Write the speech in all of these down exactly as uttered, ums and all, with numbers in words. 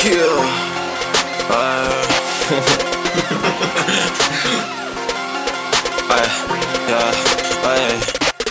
Yeah. Ай, я, ай.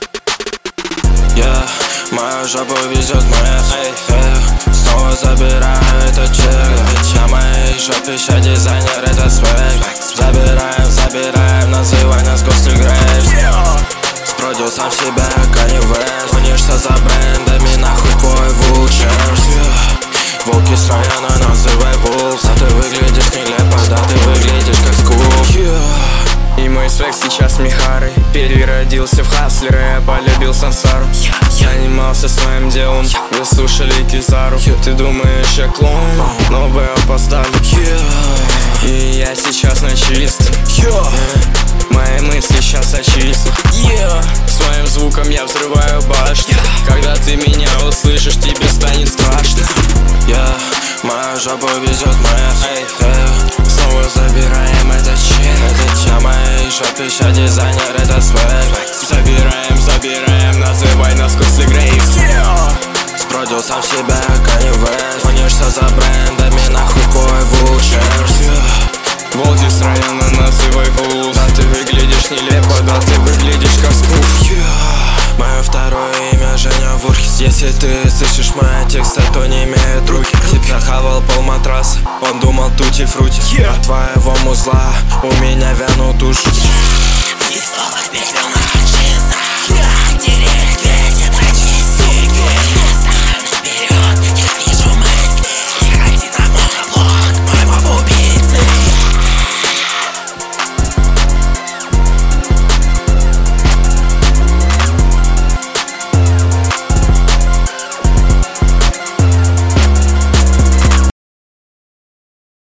Я, мою жопу везет моя эй, снова забираю этот чек. Ведь на моей жопе ща дизайнер, это свек. Забираем, забираем, называй нас Ghostly Graves. С продюсом себя Kanye West. Гонишься за брендами, нахуй твой Vultures. Волки с района, называй Wolves. А ты выглядишь нелепо, да ты выглядишь как скул. И мой свек сейчас Михары. Переродился в хаслера, я полюбил сансару. Занимался своим делом, вы слушали Кизару. Ты думаешь, я клоун, новое поставлю. И я сейчас на чистом. Мои мысли сейчас очистят. Своим звуком я взрываю башню. Когда ты меня услышишь, тебе станет страшно. Я, мою жопу везет моя эй, снова забираем этот чек. Ведь на моей жопе ща дизайнер, это свек. Забираем, забираем, называй нас Ghostly Graves. С продюсом себя Kanye West. Гонишься за брендами, нахуй твой Vultures. Волки с района, называй Wolves. Да ты выглядишь нелепо, да ты выглядишь как скуф. Мое второе имя Женя Вурхис. Если ты слышишь мои тексты, то не имеют руки. Тип захавал пол матраса, он думал тути фрути. От твоего музла у меня вянут уши. И снова петь